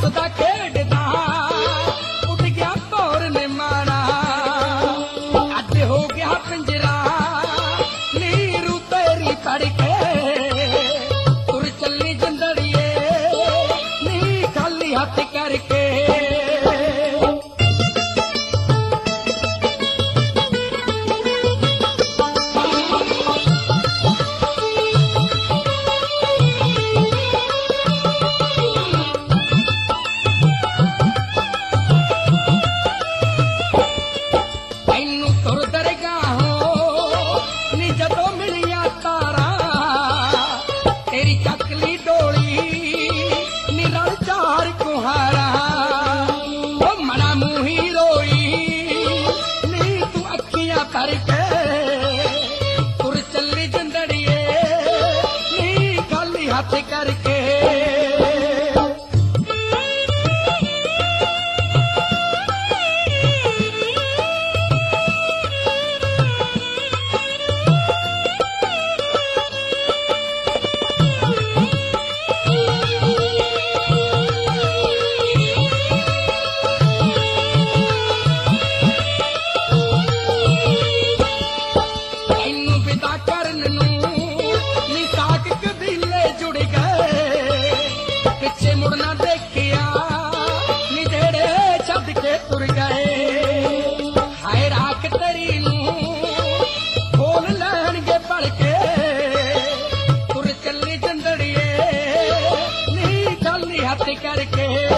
हसदा खेडदा उड़ गया तोर ने मारा अज हो गया पिंजरा नीरू तेरी पड़ के तुर चली जिंदड़िए नी खाली हाथ करके तेरी चकली डोली निरल चार कुहारा ओ मना मुही रोई नी तू अखियां भर के तुर चली जिंदड़िए नी खाली हाथ करके मुड़ना देखिया निधेड़े छद के तुर गए हाय राख तेरी नू खोल लैणगे पड़ के तुर चली जिंदड़िए नी खाली हाथ करके